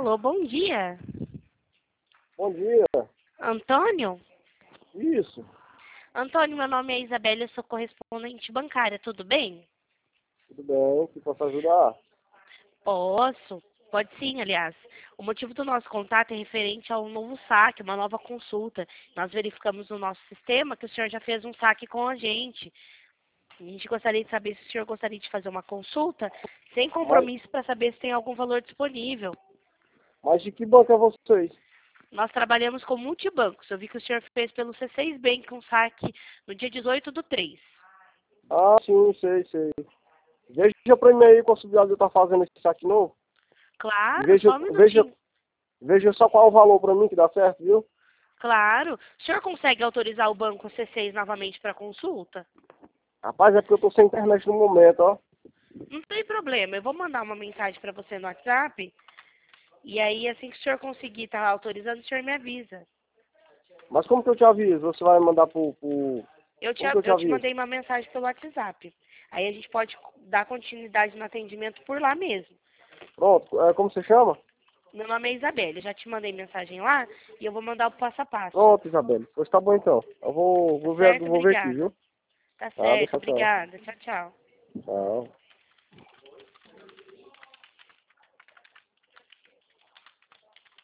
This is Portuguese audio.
Alô, bom dia. Bom dia. Antônio? Isso. Antônio, meu nome é Isabela, eu sou correspondente bancária, tudo bem? Tudo bem? Que posso ajudar? Posso, pode sim, aliás. O motivo do nosso contato é referente ao novo saque, uma nova consulta. Nós verificamos no nosso sistema que o senhor já fez um saque com a gente. A gente gostaria de saber se o senhor gostaria de fazer uma consulta sem Mas, compromisso para saber se tem algum valor disponível. mas de que banco é vocês? Nós trabalhamos com multibancos. Eu vi que o senhor fez pelo C6 Bank um saque no dia 18/3. Ah, sim, sei. Veja pra mim aí qual possibilidade de eu estar fazendo esse saque novo. E Claro, veja, só um veja, minutinho. veja só qual é o valor pra mim que dá certo, viu? Claro. O senhor consegue autorizar o banco C6 novamente para consulta? Rapaz, é porque eu tô sem internet no momento, ó. Não tem problema. Eu vou mandar uma mensagem para você no WhatsApp. E aí, assim que o senhor conseguir estar autorizando, o senhor me avisa. Mas como que eu te aviso? Você vai mandar Eu te, Como que eu te eu te aviso? mandei uma mensagem pelo WhatsApp. Aí a gente pode dar continuidade no atendimento por lá mesmo. Pronto, como você chama? Meu nome é Isabelle. Eu já te mandei mensagem lá e eu vou mandar o passo a passo. Pronto, Isabela. Pois tá bom então. Eu Tá certo? vou ver aqui, Obrigada. viu? Tá Tá, certo. deixa tchau. Obrigada. Tchau, tchau. Tchau.